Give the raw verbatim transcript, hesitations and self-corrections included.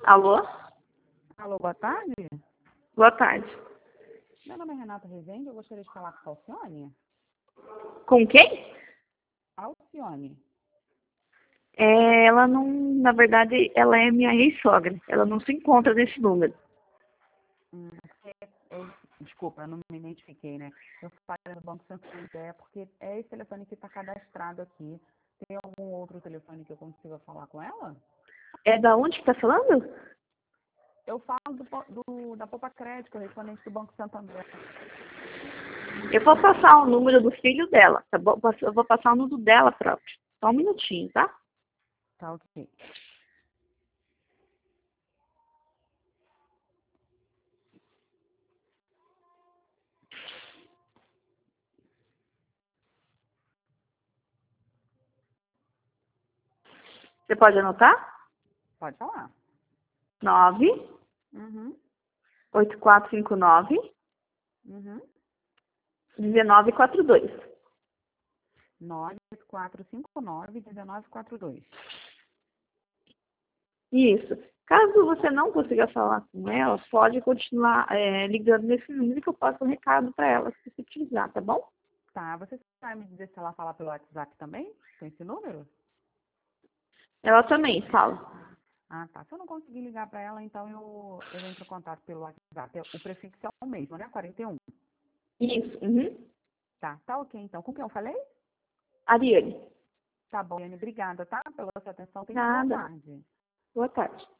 Alô? Alô, boa tarde. Boa tarde. Meu nome é Renata Rezende, eu gostaria de falar com a Alcione. Com quem? Alcione. É, ela não, na verdade, ela é minha ex-sogra. Ela não se encontra nesse número. Hum, eu, desculpa, eu não me identifiquei, né? Eu falei no Banco Santander porque é esse telefone que está cadastrado aqui. Tem algum outro telefone que eu consiga falar com ela? É da onde que tá falando? Eu falo do, do, da Poupa Crédito, correspondente do Banco Santander. Eu vou passar o número do filho dela, tá bom? Eu vou passar o número dela próprio. Só um minutinho, tá? Tá ok. Você pode anotar? Pode falar. nove Uhum. oito quatro cinco nove Uhum. um nove quatro dois. nove quatro cinco nove um nove quatro dois. Isso. Caso você não consiga falar com ela, pode continuar é, ligando nesse número que eu passo um recado para ela, se você utilizar, tá bom? Tá, você sabe me dizer se ela fala pelo WhatsApp também? Com esse número? Ela também fala. Ah, tá. Se eu não conseguir ligar para ela, então eu, eu entro em contato pelo WhatsApp. O prefixo é o mesmo, né? quarenta e um. Isso. Uhum. Tá, tá ok então. Com quem eu falei? Ariane. Tá bom, Yane. Obrigada, tá? Pela sua atenção. Tenha uma boa Nada. tarde. Boa tarde.